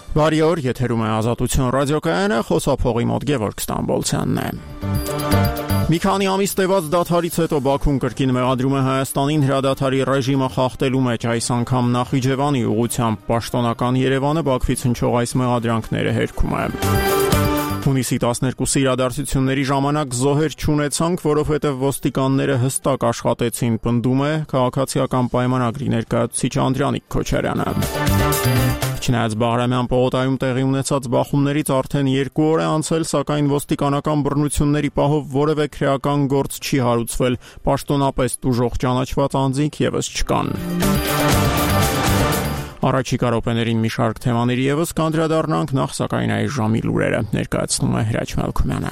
Բարի օր, եթերում է Ազատություն ռադիոկայանը, խոսափողի մոտ Գևորգ Ստամբոլցյանն է։ Մի քանի ամիս տևած դադարից հետո Բաքուն կրկին մեղադրում է Հայաստանին հրադադարի ռեժիմը խախտելու մեջ, այս անգամ Նախիջևանի ուղղությամբ պաշտոնական Երևանը Բաքվից հնչող այս մեղադրանքները հերքում է։ Հունիսի 12-ի իրադարձությունների ժամանակ զոհեր չունեցանք, որովհետև ոստիկանները հստակ աշխատեցին, պնդում է քաղաքացիական պայմանագրի ներկայացուցիչ Անդրանիկ Քոչարյանը։ Չնայած Բաղրամյան պողոտայում տեղի ունեցած բախումներից արդեն 2 օր է անցել, սակայն ոստիկանական բռնությունների պահով որևէ քրեական գործ չի հարուցվել, պաշտոնապես տուժող ճանաչված անձինք ևս չկան։ Առաջիկա րոպեներին մի շարք թեմաների ևս կանդրադառնանք, նախ սակայն այս ժամի լուրերը ներկայացնում է Հրաչ Մելքումյանը։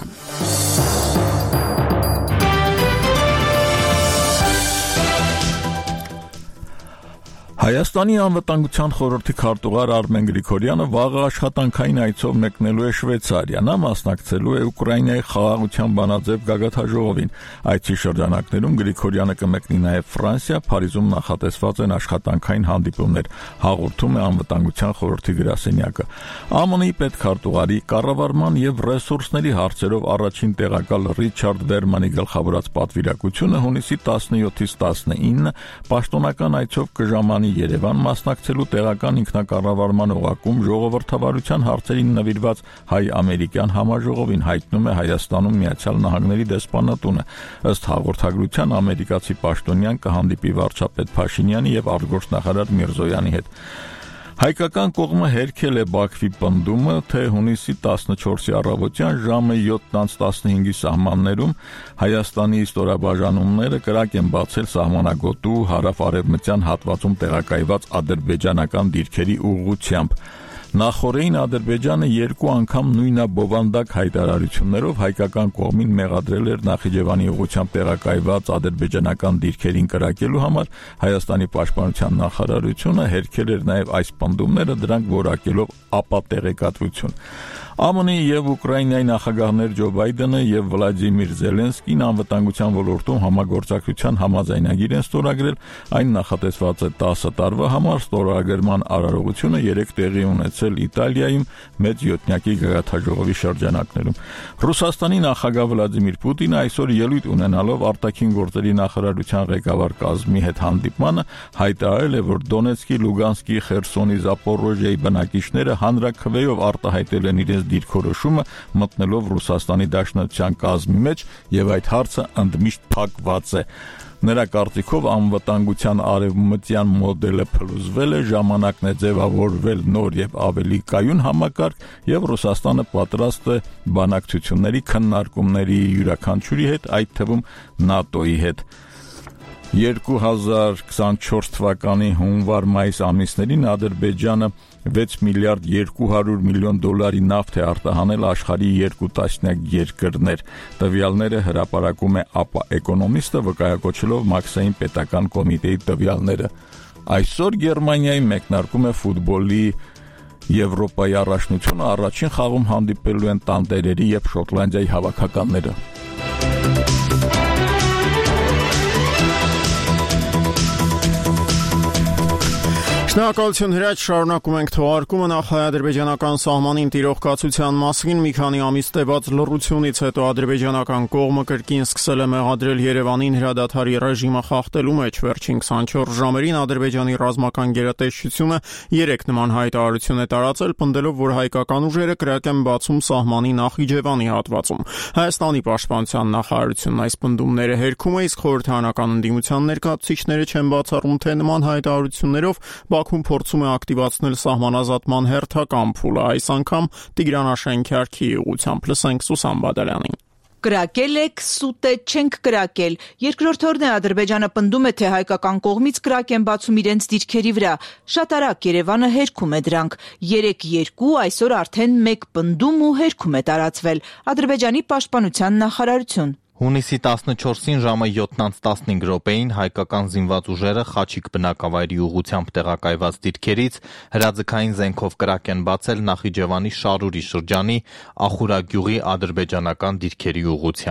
Հայաստանի անվտանգության խորհրդի քարտուղար Արմեն Գրիգորյանը վաղը աշխատանքային այցով մեկնելու է Շվեյցարիա, նա մասնակցելու է Ուկրաինայի խաղաղության բանաձև գագաթաժողովին։ Այցի շրջանակներում Գրիգորյանը կմեկնի նաև Ֆրանսիա, Փարիզում նախատեսված են աշխատանքային հանդիպումներ, հաղորդում է անվտանգության խորհրդի գրասենյակը։ ԱՄՆ-ի պետքարտուղարի կառավարման եւ ռեսուրսների հարցերով առաջին տեղակալ Ռիչարդ Վերմանի գլխավորած պատվիրակությունը հունիսի 17-ից 19 պաշտոնական այցով կժամանի Երևան մասնակցելու տեղական ինքնակառավարման օղակում ժողովրդավարության հարցերին նվիրված հայ-ամերիկյան համաժողովին, հայտնում է Հայաստանում Միացյալ Նահանգների դեսպանատունը։ Ըստ հաղորդագրության ամերիկացի պաշտոնյան կհանդիպի վարչապետ Փաշինյանի եւ արտգործնախարար Միրզոյանի հետ։ Հայկական կողմը հերքել է Բաքվի պնդումը, թե հունիսի 14-ի առավոտյան ժամը 7:15-ի սահմաններում Հայաստանի ստորաբաժանումները կրակ են բացել սահմանագոտու հարավ-արևմտյան հատվածում տեղակայված ադրբեջանական դիրքերի ուղղությամբ։ Նախորդին Ադրբեջանը 2 անգամ նույնաբովանդակ հայտարարություններով հայկական կողմին մեղադրել էր Նախիջևանի ուղղությամբ տեղակայված ադրբեջանական դիրքերին կրակելու համար, Հայաստանի պաշտպանության նախարարությունը հերքել էր նաև այս պնդումները, դրանք որակելով ապատեղեկատվություն։ ԱՄՆ-ի եւ Ուկրաինայի նախագահներ Ջո Բայդենը եւ Վլադիմիր Զելենսկին անվտանգության ոլորտում համագործակցության համաձայնագիր են ստորագրել, այն նախատեսված է 10 տարվա համար, ստորագրման արարողությունը 3 տեղի ունեցել Իտալիայում մեծ յոթնյակի գագաթաժողովի շրջանակներում։ Ռուսաստանի նախագահ Վլադիմիր Պուտինը այսօր ելույթ ունենալով արտաքին գործերի նախարարության ղեկավար կազմի հետ հանդիպմանը հայտարարել է, որ Դոնեցկի, Լուգանսկի, Խերսոնի, Զապորոժիայի բնակիչները հանրաքվեով արտահայտել են իրենց դիրքորոշումը մտնելով Ռուսաստանի Դաշնության կազմի մեջ եւ այդ հարցը ընդմիշտ փակված է։ Նրա կարծիքով անվտանգության արևմտյան մոդելը փլուզվել է, ժամանակն է ձևավորվել նոր եւ ավելի կայուն համակարգ եւ Ռուսաստանը պատրաստ է բանակցությունների քննարկումների յուրաքանչյուրի հետ, այդ թվում ՆԱՏՕ-ի հետ։ 2024 թվականի հունվար-մայիս ամիսներին Ադրբեջանը 6 միլիարդ 200 միլիոն դոլարի նավթ է արտահանել աշխարհի 2 տասնյակ երկրներ։ Տվյալները հրապարակում է ԱՊԱ Էկոնոմիստը, վկայակոչելով Մաքսային պետական կոմիտեի տվյալները։ Այսօր Գերմանիայի մեկնարկում է ֆուտբոլի Եվրոպայի առաջնությունը, առաջին խաղում հանդիպելու են տանտերերի եւ Շոտլանդիայի հավաքականները։ Շնորհակալություն Հրաչ, շարունակում ենք թողարկումը նախ հայ-ադրբեջանական սահմանին տիրող կացության մասին։ Մի քանի ամիս տևած լռությունից հետո ադրբեջանական կողմը կրկին սկսել է մեղադրել Երևանին հրադադարի ռեժիմը խախտելու մեջ։ Վերջին 24 ժամերին Ադրբեջանի ռազմական գերատեսչությունը 3 նման հայտարարություն է տարածել, պնդելով, որ հայկական ուժերը կրակ են բացում սահմանի Նախիջևանի հատվածում։ Հայաստանի պաշտպանության նախարարությունն այս պնդումները հերքում է, իսկ խորհրդարանական ընդդիմության ներկայացուցիչները չեն բացառում, թե նման հայտարարություններով Բաքուն փորձում է ակտիվացնել սահմանազատման հերթական փուլը, այս անգամ Տիգրան Շենքերքի ուղղությամբ։ Լսենք Սուսան Բադալյանին։ Կրակել եք, սուտ է, չենք կրակել։ Երկրորդ օրն է Ադրբեջանը պնդում է, թե հայկական կողմից կրակ են բացում իրենց դիրքերի վրա։ Շատ արագ Երևանը հերքում է դրանք։ 3-2, այսօր արդեն 1 պնդում ու հերքում է տարածվել։ Ադրբեջանի պաշտպանության նախարարություն։ Հունիսի 14-ին ժամը 7:15 հայկական զինված ուժերը Խաչիկ բնակավայրի ուղղությամբ տեղակայված դիրքերից հրաձգային զենքով կրակ են բացել Նախիջևանի Շարուրի շրջանի Ախուրագյուղի ադրբեջանական դիրքերի ուղղությամբ։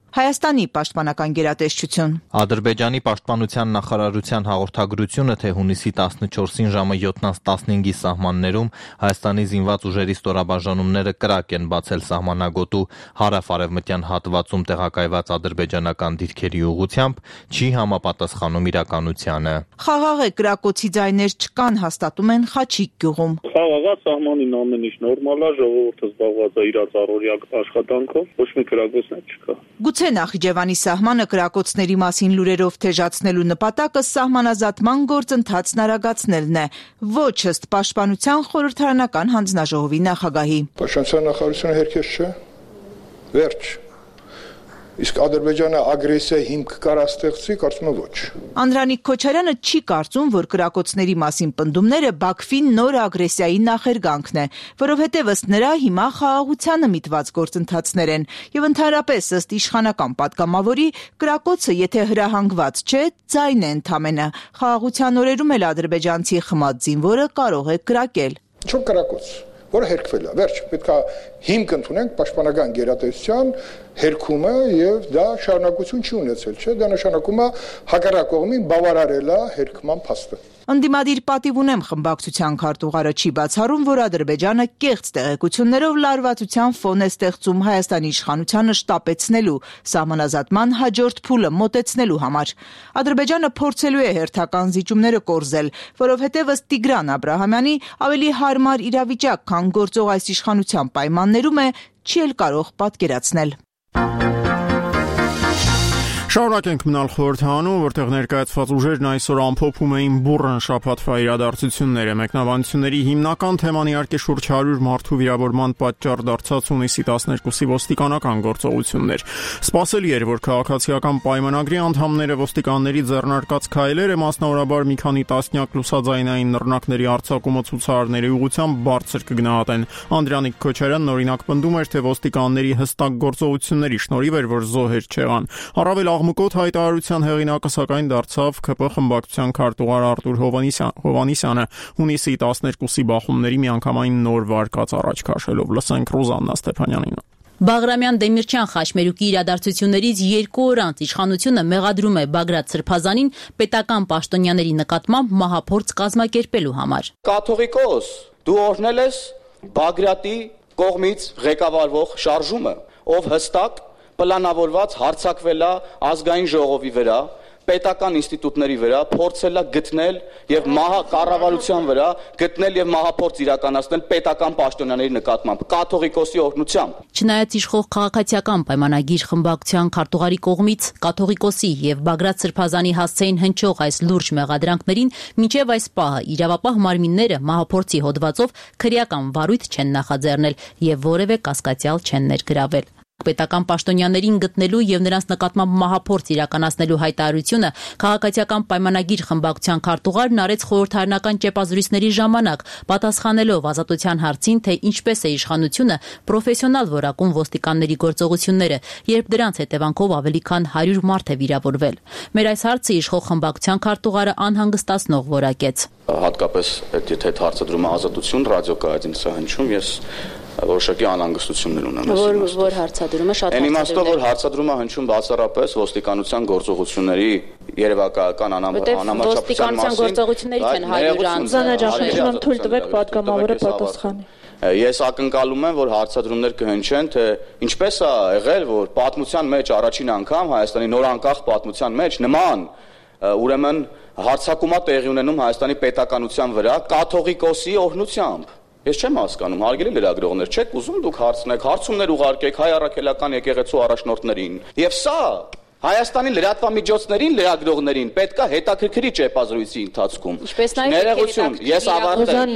Հայաստանի պաշտպանական գերատեսչություն։ Ադրբեջանի պաշտպանության նախարարության հաղորդագրությունը, թե հունիսի 14-ին ժամը 7:15-ի սահմաններում Հայաստանի զինված ուժերի ստորաբաժանումները կրակ են բացել սահմանագոտու հարավ-արևմտյան հատվածում տեղակայված ադրբեջանական դիրքերի ուղղությամբ, չի համապատասխանում իրականությանը։ Խաղաղ է, կրակոցի ձայներ չկան, հաստատում են Խաչիկ գյուղում։ Խաղաղ սահմանին ամեն ինչ նորմալ է, ժողովուրդը զբաղված է իր առօրյա աշխատանքով, ոչ մի կրակոցներ չկա։ Գուցե Նախիջևանի սահմանը կրակոցների մասին լուրերով թեժացնելու նպատակը սահմանազատման գործընթացն արագացնելն է, ոչ ըստ Պաշտպանության խորհրդարանական հանձնաժողովի նախագահի։ Պաշտպանության նախարարությունը հերքես չէ, վերջ։ Իսկ Ադրբեջանը ագրեսիա հիմք կարա ստեղծի, կարծում եմ ոչ։ Անդրանիկ Քոչարյանը չի կարծում, որ կրակոցների մասին պնդումները Բաքվի նոր ագրեսիայի նախերգանքն է, որովհետև ըստ նրա հիմա խաղաղությանը միտված գործընթացներ են, եւ ընդհանրապես ըստ իշխանական պատգամավորի կրակոցը եթե հրահանգված չէ, ձայն է ընդամենը։ Խաղաղության օրերում էլ ադրբեջանցի խմած զինվորը կարող է կրակել։ Ինչ կրակոց, որը հերքվել է, վերջ, պետք է հիմք ընդունենք պաշտպանական գերատեսչության հերքումը եւ դա շարունակություն չի ունեցել, չէ՞, դա նշանակում է հակառակ կողմին բավարարել է հերքման փաստը։ Ընդդիմադիր պատիվ ունեմ խմբակցության քարտուղարը չի բացառում, որ Ադրբեջանը կեղծ տեղեկություններով լարվածության ֆոն է ստեղծում Հայաստանի իշխանությանը շտապեցնելու, սահմանազատման հաջորդ փուլը մոտեցնելու համար։ Ադրբեջանը փորձելու է հերթական զիջումները կորզել, որովհետև ըստ Տիգրան Աբրահամյանի ավելի հարմար իրավիճակ, քան գործող այս իշխանության պայմաններում է, չի էլ կարող պատկերացնել։ Շարունակենք մնալ խորհրդանում, որտեղ ներկայացված ուժերն այսօր ամփոփում էին բուռն շաբաթվա իրադարձությունները։ Մեկնաբանությունների հիմնական թեման իհարկե շուրջ 100 մարդու վիրավորման պատճառ դարձած հունիսի 12-ի ոստիկանական գործողություններ։ Սպասելի էր, որ քաղաքացիական պայմանագրի անդամները ոստիկանների ձեռնարկած քայլերը, մասնավորաբար մի քանի տասնյակ լուսաձայնային նռնակների արձակումը ցուցարարների ուղղությամբ բարձր կգնահատեն։ Անդրանիկ Քոչարյանն օրինակ պնդում էր, թե ոստիկանների հստակ գործողությունների շնորհիվ էր, որ զոհեր չեղան։ Առավել աղմկոտ հայտարարության հեղինակը սակայն դարձավ ԿՊ խմբակցության քարտուղար Արտուր Հովհաննիսյանը, հունիսի 12-ի բախումների միանգամայն նոր վարկած առաջ քաշելով։ Լսենք Ռուզաննա Ստեփանյանին։ Բաղրամյան Դեմիրճյան խաչմերուկի իրադարձություններից 2 օր անց իշխանությունը մեղադրում է Բագրատ Սրբազանին պետական պաշտոնյաների նկատմամբ մահափորձ կազմակերպելու համար։ Կաթողիկոս, դու օրհնել ես Բագրատի կողմից ղեկավարվող շարժումը, ով հստակ պլանավորված հարձակվել է ազգային ժողովի վրա, պետական ինստիտուտների վրա, փորձել է գտնել եւ կառավարության վրա գտնել եւ մահափորձ իրականացնել պետական պաշտոնյաների նկատմամբ կաթողիկոսի օրհնությամբ։ Չնայած իշխող քաղաքացիական պայմանագիր խմբակցության քարտուղարի կողմից կաթողիկոսի եւ Բագրատ Սրբազանի հասցեին հնչող այս լուրջ մեղադրանքներին, մինչեւ այս պահը իրավապահ մարմինները մահափորձի հոդվածով քրեական վարույթ չեն նախաձեռնել եւ որևէ կասկածյալ չեն ներգրավել։ Պետական պաշտոնյաներին գտնելու եւ նրանց նկատմամբ մահափորձ իրականացնելու հայտարարությունը քաղաքացիական պայմանագիր խմբակցության քարտուղարն արեց խորհրդարանական ճեպազրույցների ժամանակ, պատասխանելով ազատության հարցին, թե ինչպես է իշխանությունը պրոֆեսիոնալ որակում ոստիկանների գործողությունները, երբ դրանց հետևանքով ավելի քան 100 մարդ է վիրավորվել։ Մեր այս հարցը իշխող խմբակցության քարտուղարը անհանգստացնող որակեց։ Հատկապես եթե հարցադրումը ազատություն ռադիոկայանի սա հնչում, ես որոշակի անհանգստություններ ունեմ։ Որ հարցադրումը շատ Այն իմաստով, որ հարցադրումը հնչում բացառապես ոստիկանության գործողությունների երևակայական անհամաչափության մասին։ Գործողություններից են 100 անց։ Զանաչախնդրում թույլ տվեք պատգամավորը պատասխանի։ Ես ակնկալում եմ, որ հարցադրումներ կհնչեն, թե ինչպես է եղել, որ պատմության մեջ առաջին անգամ Հայաստանի նոր անկախ պատմության մեջ նման ուրեմն հարձակումա տեղի ունենում Հայաստանի պետականության վրա կաթողիկոսի օրհնությամբ։ Ես չեմ հասկանում, հարգելի լրագրողներ, չեք ուզում դուք հարցումներ ուղարկեք հայ առաքելական եկեղեցու առաջնորդներին։ Եվ սա Հայաստանի լրատվամիջոցներին, լրագրողներին պետք է հետաքրքրի ճեպազրույցի ընթացքում։ Ներողություն, ես ավարտեմ։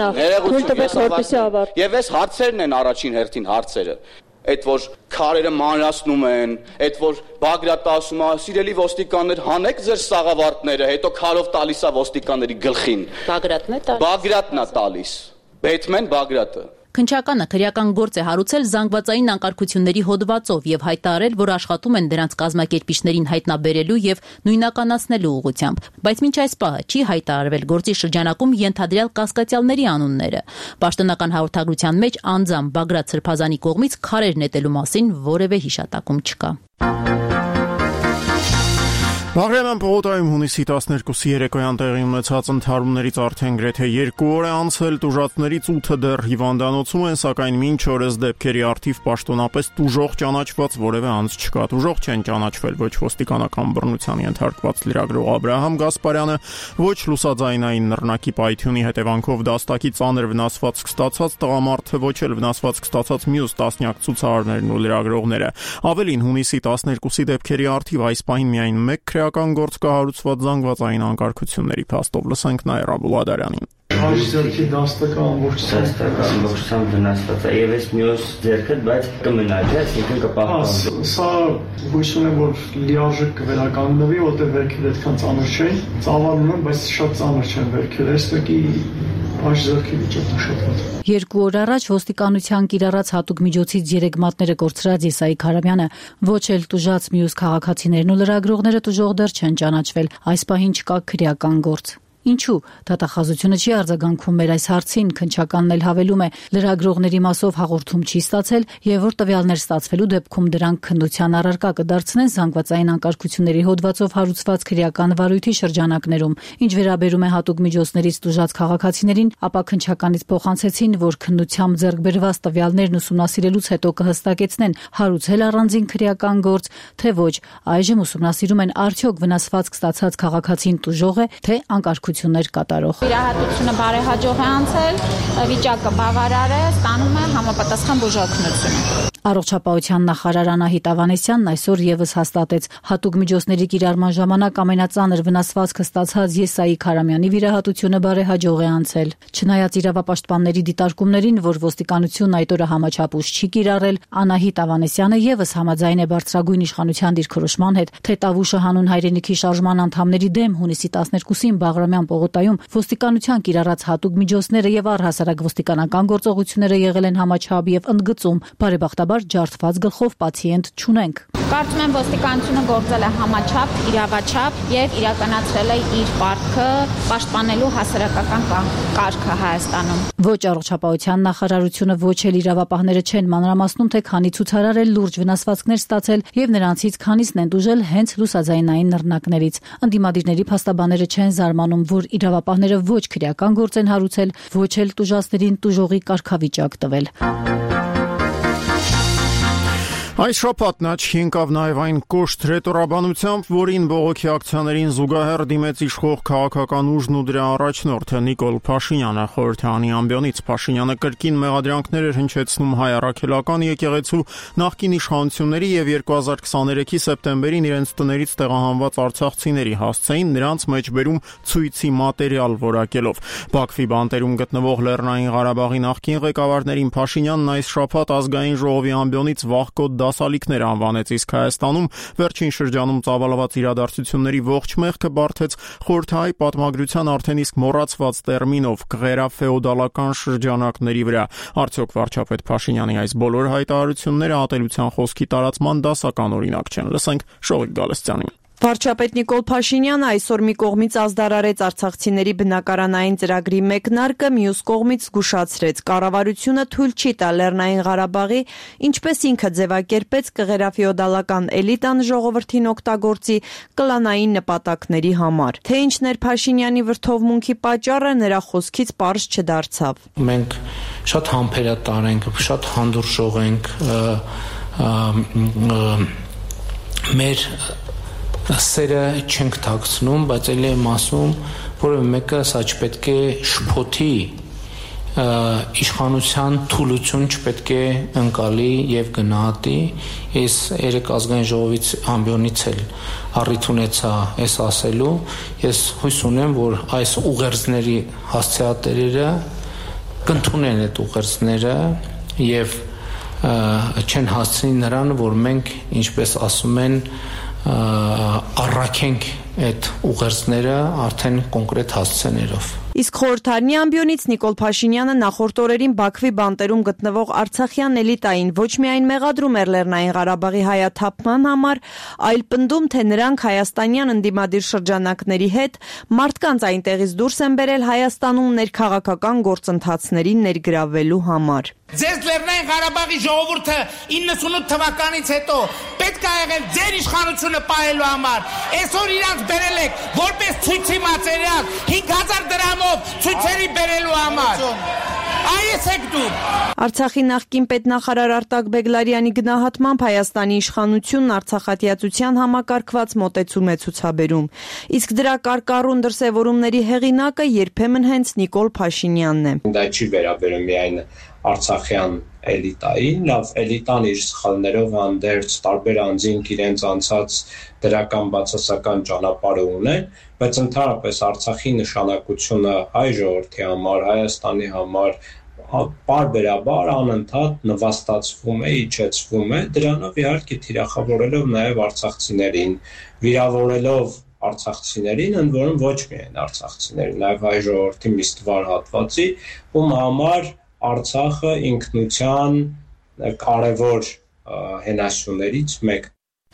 Եվ այս հարցերն են առաջին հերթին հարցերը։ Այդ որ քարերը մանրացնում են, այդ որ Բագրատը ասում է, սիրելի ոստիկաններ, հանեք ձեր սաղավարտները, հետո քարով տալիս է ոստիկանների գլխին։ Բագրատն է տալիս։ Բեթմեն Բագրատը։ Քնչականը քրեական գործ է հարուցել զանգվածային անկարգությունների հոդվածով եւ հայտարարել, որ աշխատում են դրանց կազմակերպիչներին հայտնաբերելու եւ նույնականացնելու ուղղությամբ, բայց մինչ այս պահը չի հայտարարվել գործի շրջանակում ենթադրյալ կասկածյալների անունները։ Պաշտոնական հաղորդագրության մեջ անձամբ Բագրատ Սրբազանի կողմից քարեր նետելու մասին որևէ հիշատակում չկա։ Բաղրամյան պողոտայում հունիսի 12-ի երեկոյան տեղի ունեցած ընդհարումներից արդեն գրեթե 2 օր է անցել, տուժածներից 8-ը դեռ հիվանդանոցում են, սակայն մինչ օրս դեպքերի առթիվ պաշտոնապես տուժող ճանաչված որևէ անձ չկա։ Տուժող չեն ճանաչվել ոչ ոստիկանական բռնության ենթարկված լրագրող Աբրահամ Գասպարյանը, ոչ լուսաձայնային նռնակի պայթյունի հետևանքով դաստակի ծանր վնասվածք ստացած տղամարդը, ոչ էլ վնասվածք ստացած մյուս տասնյակ ցուցարարներն ու լրագրողները։ Ավելին, հունիսի 12-ի դեպքերի առթիվ այս պահին միայն մեկ քրեական գործ կա հարուցված զանգվածային անկարգությունների փաստով։ Լսենք Նաիրա Աբուլադարյանին։ Ձերքի դաստակը ամբողջությամբ վնասված է եւ այս մյուս ձերքը, բայց կմնա, այսինքն կպահպանվի։ Սա հույս ունեմ, որ լիարժեք կվերականգնվի, որտեղ վերքերը այդքան ծանր չեն, ծավալում են, բայց շատ ծանր չեն վերքերը։ Այստեղի այս ձերքի վիճակը շատ վատ է։ 2 օր առաջ ոստիկանության կիրառած հատուկ միջոցից 3 մատները կորցրած Եսայիկ Հարամյանը ոչ էլ տուժած մյուս քաղաքացիներն ու լրագրողները տուժող դեռ չեն ճանաչվել։ Այս պահին չկա քրեական գործ։ Ինչու դատախազությունը չի արձագանքում մեր այս հարցին, քննչականն էլ հավելում է, լրագրողների մասով հաղորդում չի ստացել եւ որ տվյալներ ստացվելու դեպքում դրանք քննության առարկա կդարձնեն զանգվածային անկարգությունների հոդվածով հարուցված քրեական վարույթի շրջանակներում։ Ինչ վերաբերում է հատուկ միջոցներից տուժած քաղաքացիներին, ապա քննչականից փոխանցեցին, որ քննությամբ ձեռք բերված տվյալներն ուսումնասիրելուց հետո կհստակեցնեն հարուցել առանձին քրեական գործ, թե ոչ։ Այժմ ուսումնասիրում են արդյոք վնասվածք ստացած քաղաքացին տուժող է, թե անկարգություններ կատարող։ Վիրահատությունը բարեհաջող է անցել, վիճակը բավարար է, ստանում է համապատասխան բուժօգնություն։ Առողջապահության նախարար Անահիտ Ավանեսյանն այսօր եւս հաստատեց հատուկ միջոցների կիրառման ժամանակ ամենածանր վնասվածքը ստացած Եսայիկ Հարամյանի վիրահատությունը բարեհաջող է անցել։ Չնայած իրավապաշտպանների դիտարկումներին, որ ոստիկանությունն այդ օրը համաչափ ուժ չի կիրառել, Անահիտ Ավանեսյանը եւս համաձայն է բարձրագույն իշխանության դիրքորոշման հետ, թե Տավուշը հանուն հայրենիքի շարժման անդամների դեմ հունիսի 12-ին Բաղրամյան պողոտայում ոստիկանության կիրառած հատուկ միջոցները եւ առհասարակ ոստիկանական գործողությունները եղել են համաչափ եւ ընդգծում։ Բարեբախտաբար ջարդված գլխով պացիենտ չունենք։ Կարծում եմ ոստիկանությունը գործել է համաչափ, իրավաչափ եւ իրականացրել է իր պարտքը պաշտպանելու հասարակական կարգը Հայաստանում։ Ոչ առողջապահության նախարարությունը, ոչ էլ իրավապահները չեն մանրամասնում, թե քանի ցուցարար է լուրջ վնասվածքներ ստացել եւ նրանցից քանիսն են դուժել հենց լուսաձայնային նռնակներից։ Ընդդիմադիրների փաստաբանները չեն զարմանում, որ իրավապահները ոչ քրեական գործ են հարուցել, ոչ էլ տուժածներին տուժողի կարգավիճակ տվել։ Այս շաբաթն աչքի ընկավ նաև այն կոշտ ռետորաբանությամբ, որին բողոքի ակցիաներին զուգահեռ դիմեց իշխող քաղաքական ուժն ու դրա առաջնորդը Նիկոլ Փաշինյանը։ Խորհրդարանի ամբիոնից Փաշինյանը կրկին մեղադրանքներ էր հնչեցնում հայ առաքելական եկեղեցու նախկին իշխանությունների եւ 2023-ի սեպտեմբերին իրենց տներից տեղահանված արցախցիների հասցեին նրանց մեջբերում ցույցի մատերիալ որակելով։ Բաքվի բանտերում գտնվող Լեռնային Ղարաբաղի նախկին ղեկավարներին Փաշինյանն այս շաբաթ ազգային ժողովի ամբիոնից վաղկոտ դասալիքներ անվանեց, իսկ Հայաստանում վերջին շրջանում ծավալված իրադարձությունների ողջ մեղքը բարթեց խորհրդահայ պատմագրության արդեն իսկ մոռացված տերմինով գղերաֆեոդալական շրջանակների վրա։ Արդյոք վարչապետ Փաշինյանի այս բոլոր հայտարարությունները ատելության խոսքի տարածման դասական օրինակ չեն։ Լսենք Շողիկ Գալստյանին։ Վարչապետ Նիկոլ Փաշինյանը այսօր մի կողմից ազդարարեց արցախցիների բնակարանային ծրագրի մեկնարկը, մյուս կողմից զգուշացրեց կառավարությունը թույլ չի տա Լեռնային Ղարաբաղի, ինչպես ինքը ձևակերպեց կղերաֆեոդալական էլիտան ժողովրդին օգտագործի կլանային նպատակների համար։ Թե ինչն էր Փաշինյանի վրդովմունքի պատճառը, նրա խոսքից պարզ չդարձավ։ Մենք շատ համբերատար ենք, շատ հանդուրժող ենք, մեր սերը չենք թաքցնում, բայց ելի եմ ասում, որևէ մեկը սա չպետք է շփոթի իշխանության թուլություն չպետք է ընկալի եւ գնահատի։ Ես երեք ազգային ժողովից ամբիոնից էլ առիթ ունեցա այս ասելու։ Ես հույս ունեմ, որ այս ուղերձների հասցեատերերը կընդունեն այդ ուղերձները եւ չեն հասցնի նրան, որ մենք, ինչպես ասում են, առաքենք այդ ուղերձները արդեն կոնկրետ հասցեներով։ Իսկ խորհրդարանի ամբիոնից Նիկոլ Փաշինյանը նախորդ օրերին Բաքվի բանտերում գտնվող արցախյան էլիտային ոչ միայն մեղադրում էր Լեռնային Ղարաբաղի հայաթափման համար, այլ պնդում, թե նրանք հայաստանյան ընդդիմադիր շրջանակների հետ մարդկանց այնտեղից դուրս են բերել Հայաստանում ներքաղաքական գործընթացներին ներգրավելու համար։ Ձեզ Լեռնային Լեռնային Ղարաբաղի ժողովուրդը 98 թվականից հետո պետք է եղել ձեր իշխանությունը պահելու համար։ Այսօր իրանց բերել եք որպես ցույցի մատերիալ 5000 դրամով ցույցերի բերելու համար։ Այս եք դուք։ Արցախի նախկին պետնախարար Արտակ Բեգլարյանի գնահատմամբ Հայաստանի իշխանությունն արցախատյացության համակարգված մոտեցում է ցուցաբերում։ Իսկ դրա կարկառուն դրսևորումների հեղինակը երբեմն հենց Նիկոլ Փաշինյանն է։ Դա չի վերաբերում միայն արցախյան էլիտային, լավ էլիտան իր սխալներով հանդերձ տարբեր անձինք իրենց անցած դրական բացասական ճանապարհը ունեն, բայց ընդհանրապես Արցախի նշանակությունը հայ ժողովրդի համար, Հայաստանի համար պարբերաբար անընդհատ նվաստացվում է, իջեցվում է, դրանով իհարկե թիրախավորելով նաև արցախցիներին, վիրավորելով արցախցիներին, ընդ որում ոչ միայն արցախցիներին, նաև հայ ժողովրդի մի ստվար հատվածի, ում համար Արցախը ինքնության կարևոր հենասյուներից մեկ։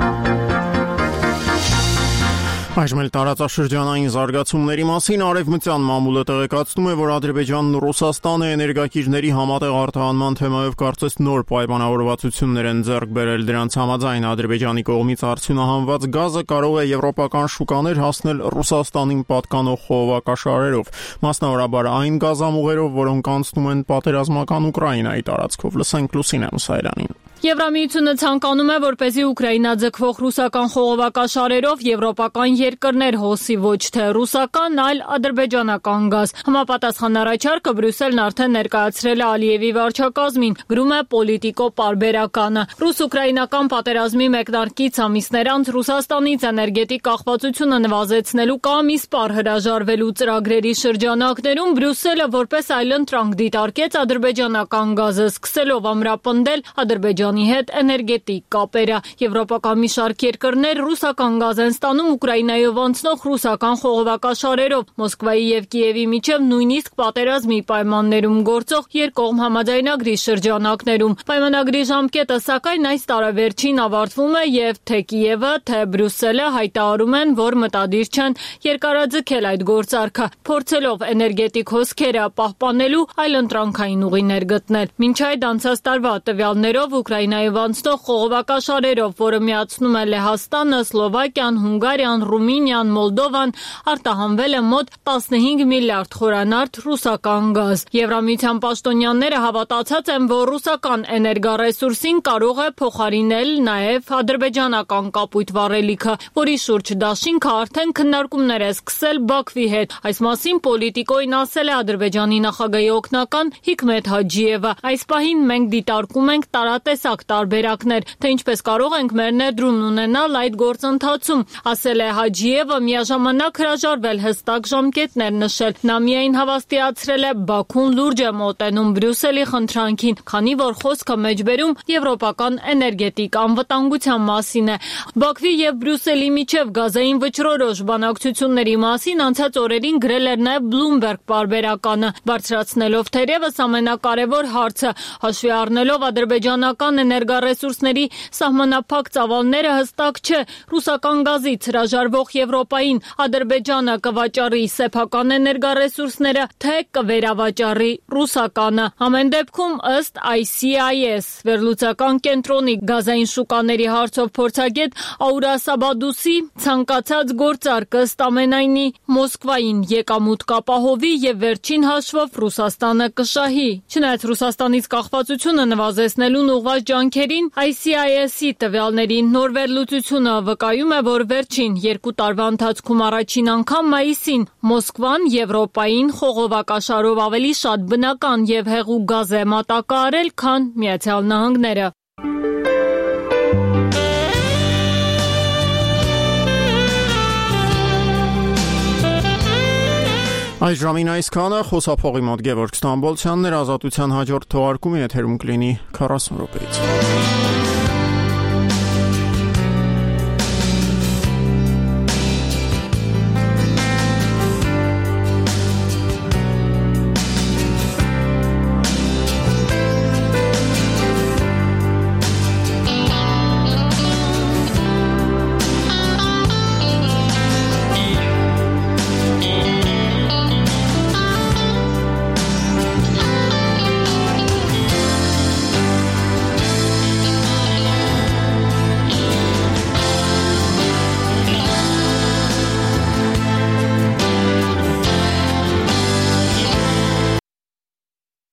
Այժմ էլ տարածաշրջանային զարգացումների մասին Արևմտյան մամուլը տեղեկացնում է, որ Ադրբեջանն ու Ռուսաստանը էներգակիրների համատեղ արտահանման թեմայով կարծես նոր պայմանավորվածություններ են ձեռք բերել։ Դրանց համաձայն Ադրբեջանի կողմից արդյունահանված գազը կարող է եվրոպական շուկաներ հասնել Ռուսաստանին պատկանող խողովակաշարերով, մասնավորաբար այն գազամուղերով, որոնք անցնում են պատերազմական Ուկրաինայի տարածքով։ Լսենք Լուսինե Մուսայելյանին։ Եվրամիությունը ցանկանում է, որպեսզի Ուկրաինա ձգվող ռուսական խողովակաշարերով եվրոպական երկրներ հոսի ոչ թե ռուսական, այլ ադրբեջանական գազ։ Համապատասխան առաջարկը Բրյուսելն արդեն ներկայացրել է Ալիևի վարչակազմին, գրում է Պոլիտիկո պարբերականը։ Ռուս-ուկրաինական պատերազմի մեկնարկից ամիսներ անց Ռուսաստանից էներգետիկ կախվածությունը նվազեցնելու կամ իսպառ հրաժարվելու ծրագրերի շրջանակներում Բրյուսելը որպես այլընտրանք դիտարկեց ադրբեջանական գազը, սկսելով ամրապնդել Ադրբեջանի հետ էներգետիկ կապերը։ Եվրոպական մի շարք երկրներ ռուսական գազ են ստանում Ուկրաինայով անցնող ռուսական խողովակաշարերով, Մոսկվայի եւ Կիևի միջև նույնիսկ պատերազմի պայմաններում գործող երկկողմ համաձայնագրի շրջանակներում։ Պայմանագրի ժամկետը սակայն այս տարեվերջին ավարտվում է եւ թե Կիևը, թե Բրյուսելը հայտարարում են, որ մտադիր չեն երկարաձգել այդ գործարքը, փորձելով էներգետիկ հոսքերը պահպանելու այլընտրանքային ուղիներ գտնել։ Մինչ այդ անցած տարվա տվյալներով Ուկրաինայով անցնող խողովակաշարերով, որը միացնում է Լեհաստանը, Սլովակիան, Հունգարիան, Ռումինիան, Մոլդովան, արտահանվել է մոտ 15 միլիարդ խորանարդ ռուսական գազ։ Եվրամիության պաշտոնյաները հավատացած են, որ ռուսական էներգառեսուրսին կարող է փոխարինել նաև ադրբեջանական կապույտ վառելիքը, որի շուրջ դաշինքը արդեն քննարկումներ է սկսել Բաքվի հետ։ Այս մասին Պոլիտիկոին ասել է Ադրբեջանի նախագահի օգնական Հիկմետ Հաջիևը։ Այս պահին մենք դիտարկում ենք տարատեսակ տարբերակներ, թե ինչպես կարող ենք մեր ներդրումն ունենալ այդ գործընթացում, ասել է Հաջիևը, միաժամանակ հրաժարվել հստակ ժամկետներ նշել։ Նա միայն հավաստիացրել է Բաքուն լուրջ է մոտենում Բրյուսելի խնդրանքին, քանի որ խոսքը մեջբերում եվրոպական էներգետիկ անվտանգության մասին է։ Բաքվի եւ Բրյուսելի միջև գազային վճռորոշ բանակցությունների մասին անցած օրերին գրել էր նաև Bloomberg պարբերականը, բարձրացնելով թերևս ամենակարևոր հարցը, հաշվի առնելով ադրբեջանական էներգառեսուրսների սահմանափակ ծավալները հստակ չէ ռուսական գազից հրաժարվող Եվրոպային Ադրբեջանը կվաճառի սեփական էներգառեսուրսները, թե կվերավաճառի ռուսականը։ Ամեն դեպքում ըստ ICIS վերլուծական կենտրոնի գազային շուկաների հարցով փորձագետ Աուրա Սաբադուսի ցանկացած գործարք ըստ ամենայնի Մոսկվային եկամուտ կապահովի եւ վերջին հաշվով Ռուսաստանը կշահի։ Չնայած Ռուսաստանից կախվածությունը նվազեցնելուն ուղղված ջանքերին, ICIS-ի տվյալների նոր վերլուծությունը վկայում է, որ վերջին 2 տարվա ընթացքում առաջին անգամ մայիսին Մոսկվան Եվրոպային խողովակաշարով ավելի շատ բնական եւ հեղուկ գազ է մատակարարել, քան Միացյալ Նահանգները։ Այս ժամին այսքանը, խոսափողի մոտ Գևորգ Ստամբոլցյանն էր, ազատության հաջորդ թողարկումը եթերում կլինի 40 րոպեից։